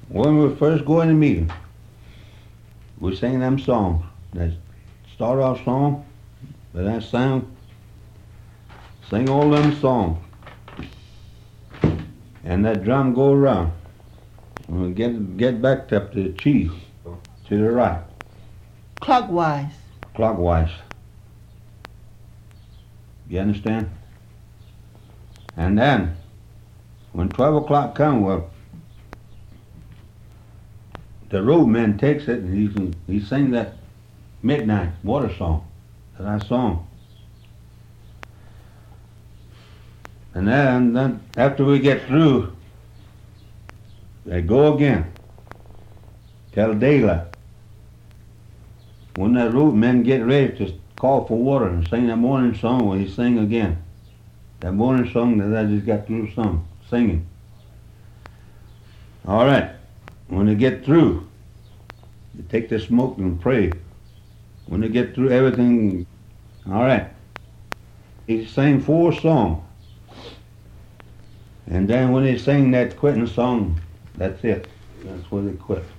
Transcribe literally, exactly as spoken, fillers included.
When we first go in the meeting, we sing them songs. That start off song, but that sound, sing all them songs. And that drum go around. And we get get back up to the chief, to the right, Clockwise. clockwise. You understand? And then, when twelve o'clock comes, well, the roadman takes it and he he sings that midnight water song that I sung. And then, then after we get through, they go again till daylight. When that roadman get ready to call for water and sing that morning song, when he sing again. That morning song that I just got through song, singing. All right. When they get through, they take the smoke and pray. When they get through everything, all right. He sang four songs. And then when they sing that quitting song, that's it. That's where they quit.